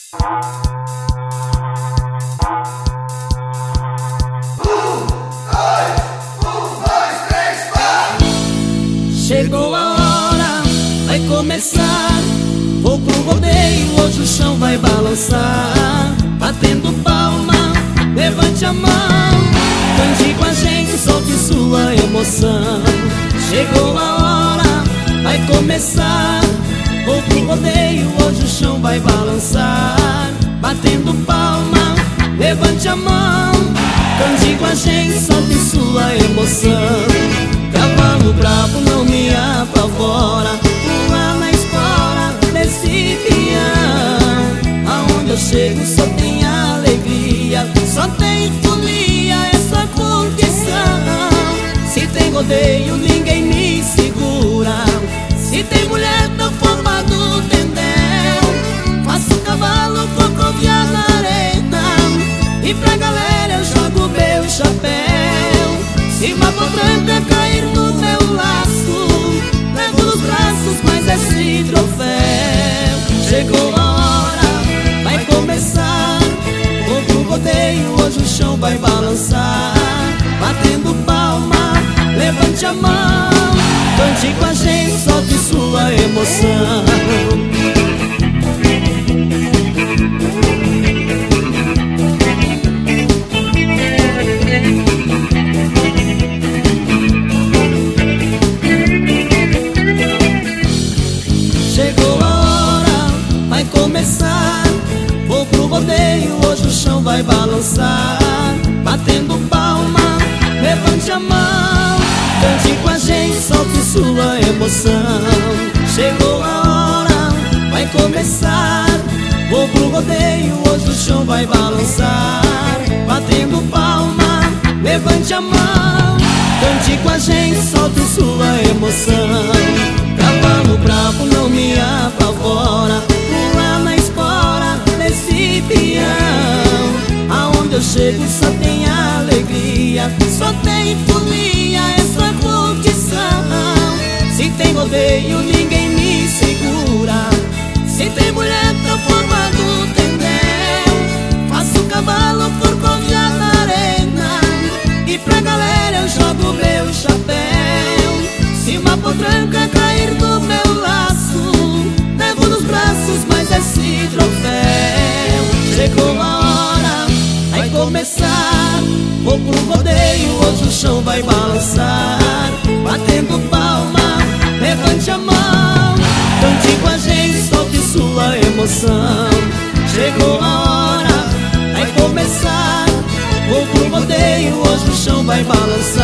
Chegou a hora, vai começar. Vou pro rodeio, hoje o chão vai balançar. Batendo palma, levante a mão, cante com a gente, solte sua emoção. Chegou a hora, vai começar. Vou pro rodeio, hoje o chão vai balançar. Batendo palma, levante a mão, cante com a gente, solte sua emoção. Cavalo bravo não me apavora, pula na espora desse peão. Aonde eu chego só tem alegria, só tem folia, essa curtição. Se tem rodeio ninguém me segura, se tem mulher na forma do tendel. Faço cavalo cocoviar na arena, e pra galera eu jogo meu chapéu. Se uma potranca cair no meu laço, levo nos braços mais esse troféu. Chegou a hora, vai começar. Vou pro rodeio, hoje o chão vai balançar. Batendo palma, levante a mão, cante com a gente, solte sua emoção. Chegou a hora, vai começar. Vou pro rodeio, hoje o chão vai balançar. Batendo palma, levante a mão, cante com a gente, solte sua emoção. Chegou a hora, vai começar. Vou pro rodeio, hoje o chão vai balançar. Batendo palma, levante a mão, cante com a gente, solte sua emoção. Cavalo bravo não me apavora, pula na espora desse peão. Aonde eu chego só tem alegria, só tem folia, essa curtição. Se tem rodeio ninguém me segura, se tem mulher na forma do tendel. Faço cavalo por confiar na arena, e pra galera eu jogo meu chapéu. Se uma potranca cair no meu laço, levo nos braços mais esse troféu. Chegou a hora, vai começar. Vou pro rodeio, hoje o chão vai balançar. Batendo palma, levante a mão, cante com a gente, solte sua emoção. Chegou a hora, vai começar. Vou pro rodeio, hoje o chão vai balançar.